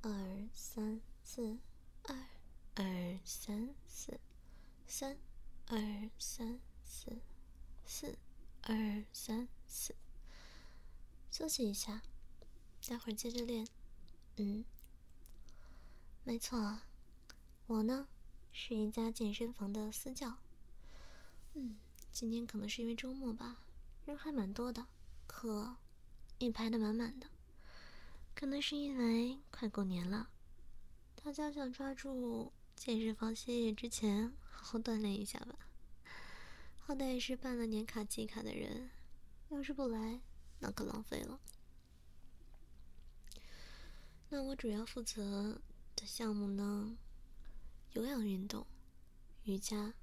二三四，二二三四，三二三四，四二三四。休息一下，待会儿接着练。没错，我呢是一家健身房的私教。今天可能是因为周末吧，人还蛮多的，课也排得满满的。可能是因为快过年了，大家想抓住健身房歇业之前好好锻炼一下吧。好歹也是办了年卡季卡的人，要是不来，那可浪费了。那我主要负责的项目呢，有氧运动、瑜伽、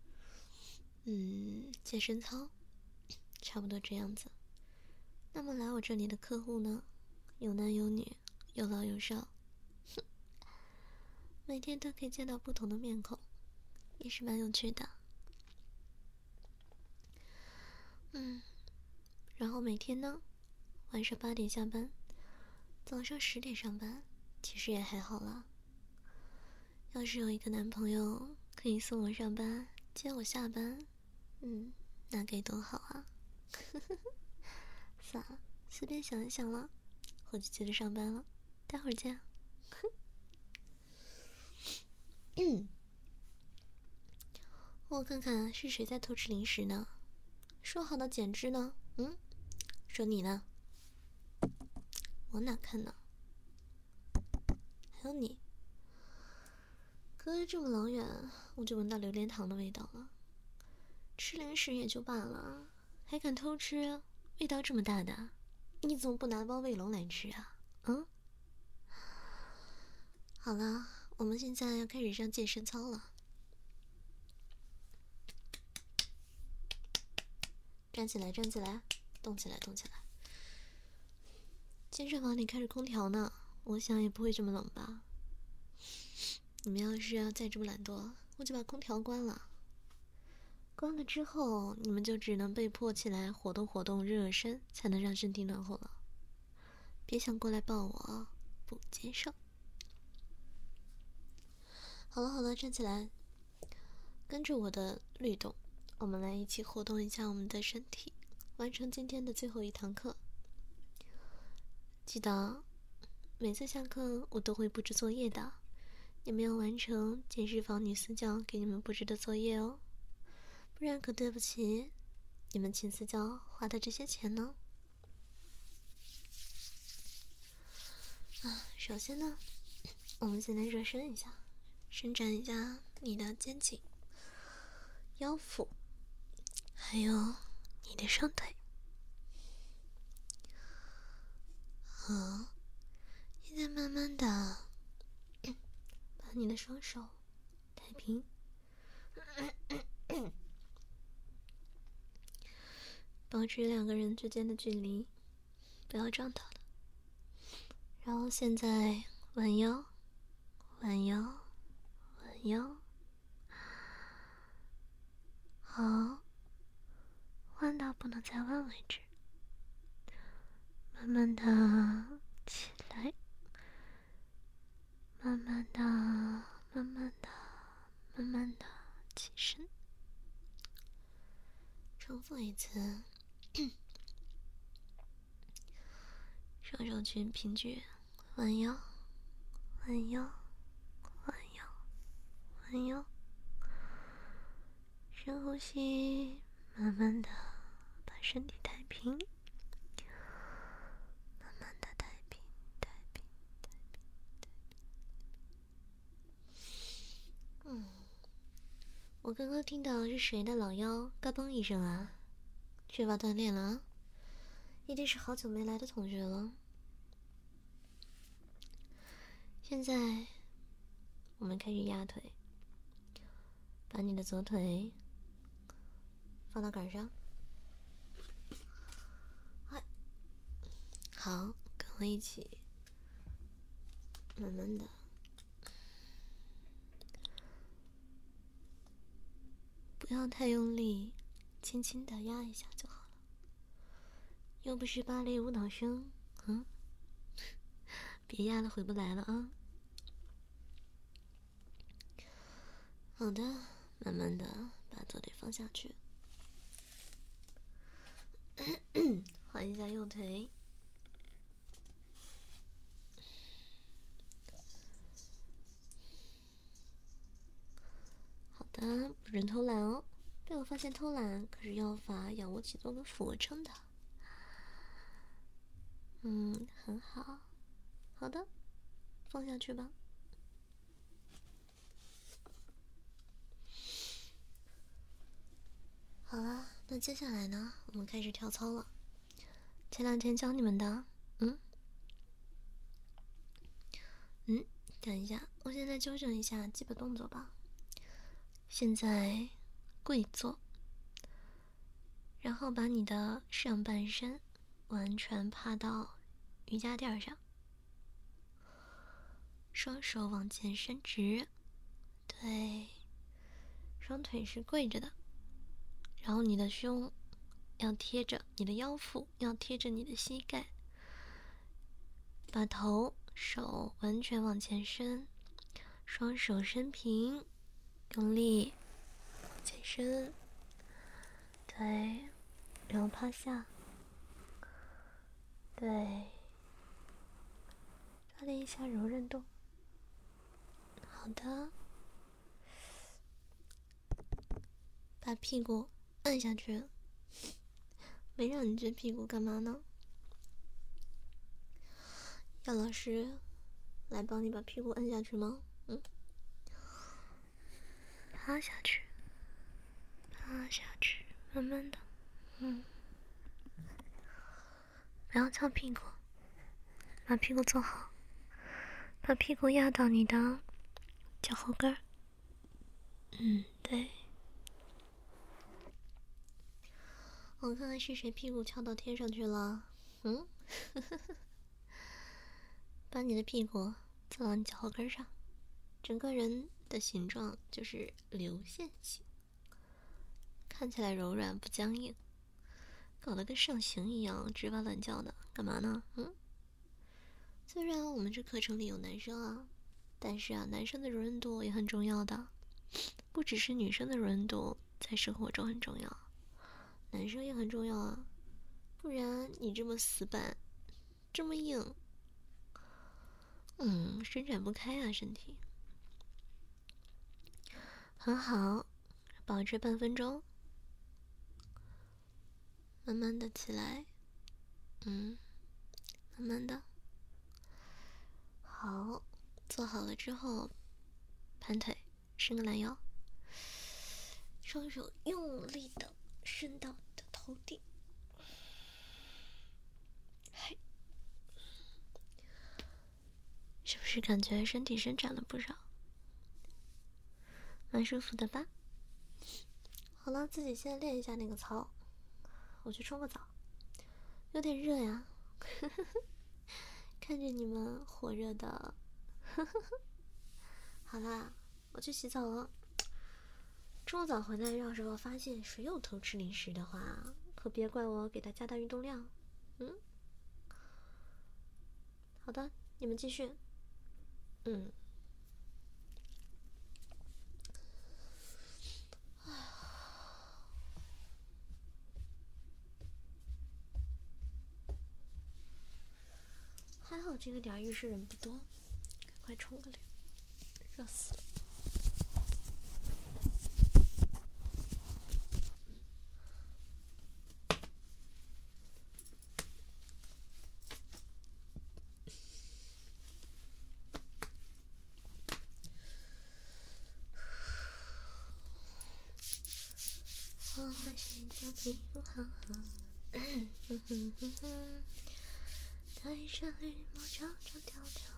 健身操，差不多这样子。那么来我这里的客户呢，有男有女，有老有少，每天都可以见到不同的面孔，也是蛮有趣的。然后每天呢，晚上8点下班，早上10点上班，其实也还好啦。要是有一个男朋友可以送我上班，接我下班，那该多好啊！算了，随便想一想了，我就接着上班了，待会儿见。我看看是谁在偷吃零食呢？说好的减脂呢？说你呢？我哪看呢？还有你，隔着这么老远，我就闻到榴莲糖的味道了。吃零食也就罢了，还敢偷吃，味道这么大的，你怎么不拿包卫龙来吃啊？好了，我们现在要开始上健身操了。站起来，站起来，动起来，动起来。健身房里开着空调呢，我想也不会这么冷吧。你们要是再这么懒惰，我就把空调关了。关了之后，你们就只能被迫起来活动活动、热热身，才能让身体暖和了。别想过来抱我，不接受。好了好了，站起来，跟着我的律动，我们来一起活动一下我们的身体，完成今天的最后一堂课。记得每次下课我都会布置作业的，你们要完成健身房女私教给你们布置的作业哦，不然可对不起你们请私教花的这些钱呢。首先呢，我们先来热身一下，伸展一下你的肩颈、腰腹，还有你的双腿。好，现在慢慢的把你的双手抬平，保持2个人之间的距离，不要撞到了。然后现在弯腰，弯腰，弯腰。好，弯到不能再弯为止。慢慢的起来，慢慢的，慢慢的，慢慢的起身。重复一次。双手全平举，弯腰，弯腰，弯腰，弯腰。深呼吸，慢慢的把身体抬平，慢慢的抬平，抬平，抬平，抬平。我刚刚听到是谁的老腰嘎嘣一声啊？缺乏锻炼了啊？一定是好久没来的同学了。现在我们开始压腿，把你的左腿放到杆上。好，跟我一起慢慢的，不要太用力，轻轻的压一下就好了。又不是芭蕾舞蹈生， 别压了，回不来了啊。好的，慢慢的把左腿放下去，换一下右腿。好的，不准偷懒哦，被我发现偷懒可是要罚仰卧起坐跟俯卧撑的。很好。好的，放下去吧。好了，那接下来呢，我们开始跳操了。前2天教你们的，等一下，我现在纠正一下基本动作吧。现在跪坐，然后把你的上半身完全趴到瑜伽垫上，双手往前伸直，对，双腿是跪着的，然后你的胸要贴着你的腰腹，要贴着你的膝盖，把头手完全往前伸，双手伸平，用力往前伸，对，然后趴下，对，抓练一下柔韧度。好的，把屁股按下去，没让你撅屁股干嘛呢？要老师来帮你把屁股按下去吗？趴下去，趴下去，慢慢的，不要翘屁股，把屁股坐好，把屁股压到你的脚后跟儿。对。我看看是谁屁股翘到天上去了。把你的屁股坐到你脚后跟上，整个人的形状就是流线型，看起来柔软不僵硬，搞得跟上刑一样吱哇乱叫的，干嘛呢？虽然我们这课程里有男生啊，但是啊，男生的柔韧度也很重要的，不只是女生的柔韧度在生活中很重要，男生也很重要啊，不然你这么死板，这么硬，伸展不开啊，身体。很好，保持半分钟，慢慢的起来，慢慢的。好，做好了之后，盘腿，伸个懒腰，双手用力的伸到你的头顶，是不是感觉身体伸展了不少？蛮舒服的吧？好了，自己先练一下那个操，我去冲个澡，有点热呀。看着你们火热的，好啦，我去洗澡了。冲个澡回来，要是我发现谁有偷吃零食的话，可别怪我给他加大运动量。好的，你们继续。还好这个点浴室人不多，赶快冲个凉，热死了。我会先将屁股好好，带上羽毛长长跳跳，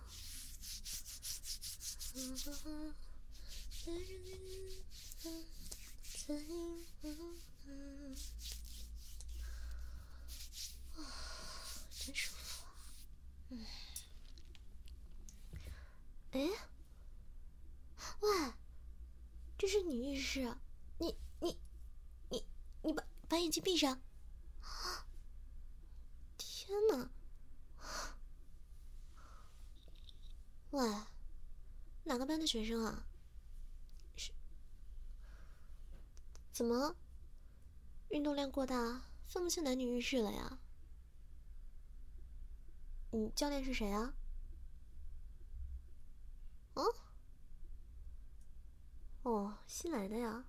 真舒服啊！喂，这是你浴室，你把眼睛闭上。天哪！ 喂，哪个班的学生啊？是？怎么？运动量过大，分不清男女浴室了呀？教练是谁啊？哦，哦，新来的呀。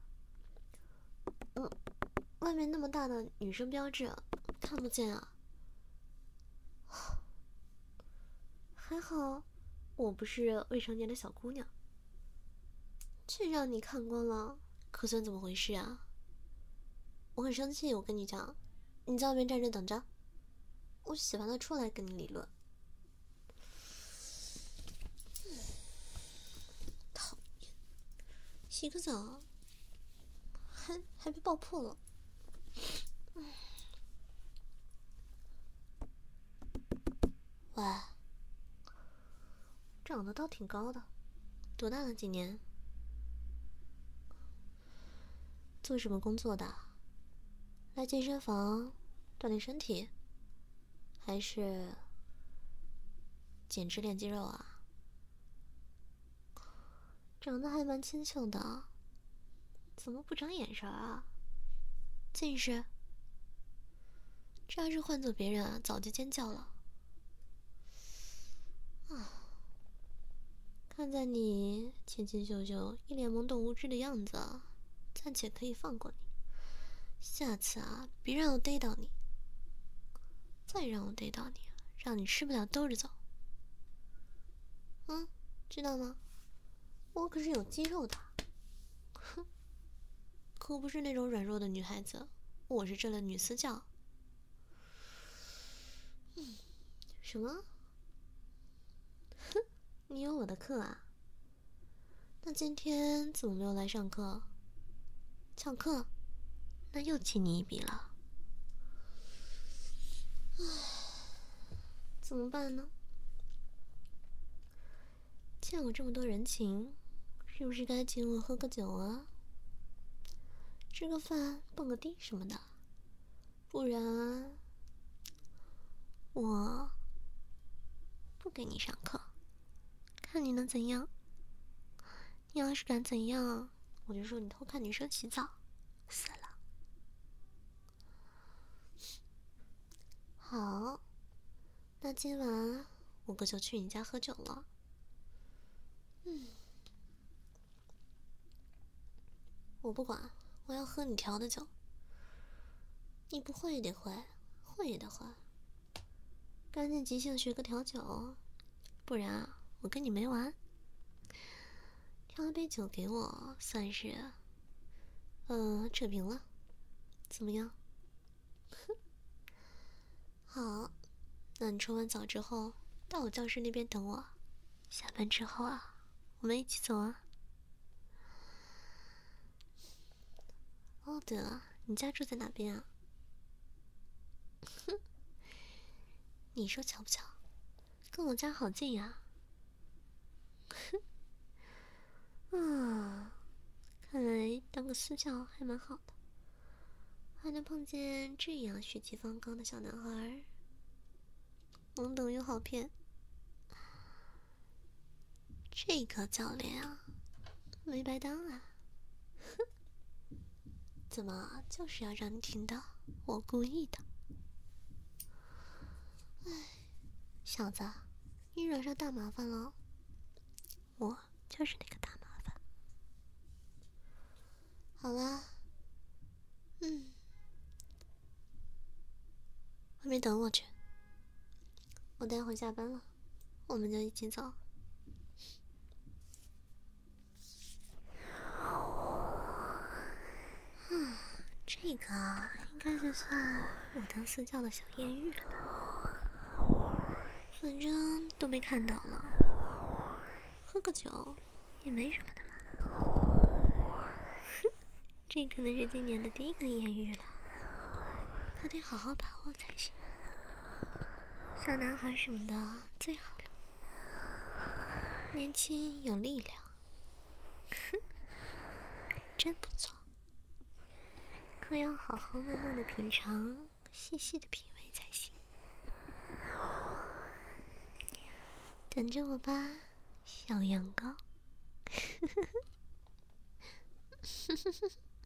外面那么大的女生标志，看不见啊。还好，我不是未成年的小姑娘。这让你看光了，可算怎么回事啊？我很生气，我跟你讲，你在外面站着等着，我洗完了出来跟你理论。讨厌，洗个澡，还被爆破了。喂，长得倒挺高的，多大了？今年？做什么工作的？来健身房锻炼身体，还是减脂练肌肉啊？长得还蛮清秀的，怎么不长眼神啊？近视？这要是换做别人啊，早就尖叫了。看在你清清秀秀、一脸懵懂无知的样子，暂且可以放过你。下次啊，别让我逮到你。再让我逮到你，让你吃不了兜着走。知道吗？我可是有肌肉的。哼，可不是那种软弱的女孩子，我是这类女私教。什么？哼，你有我的课啊？那今天怎么没有来上课？翘课？那又欠你一笔了。唉，怎么办呢？欠我这么多人情，是不是该请我喝个酒啊？吃个饭，蹦个迪什么的，不然我不给你上课，看你能怎样。你要是敢怎样，我就说你偷看女生洗澡，死了。好，那今晚我哥就去你家喝酒了。我不管，我要喝你调的酒。你不会也得会，会也得会。赶紧即兴学个调酒，不然啊，我跟你没完。调一杯酒给我，算是扯平了，怎么样？好，那你冲完澡之后，到我教室那边等我。下班之后啊，我们一起走啊。哦，对了，你家住在哪边啊？你说巧不巧，跟我家好近呀。看来当个私教还蛮好的，还能碰见这样血气方刚的小男孩，懵懂又好骗。这个教练啊，没白当啊。怎么就是要让你听到我故意的？哎，小子，你惹上大麻烦了，我就是那个大麻烦。好啦，外面等我去，我待会下班了，我们就一起走。这个应该就算我当私教的小艳遇了吧，反正都被看到了，喝个酒也没什么的嘛。这可能是今年的第一个艳遇了，可得好好把握才行。小男孩什么的最好了，年轻有力量，真不错。可要好好慢慢的品尝，细细的品味才行。等着我吧， 小羊羔。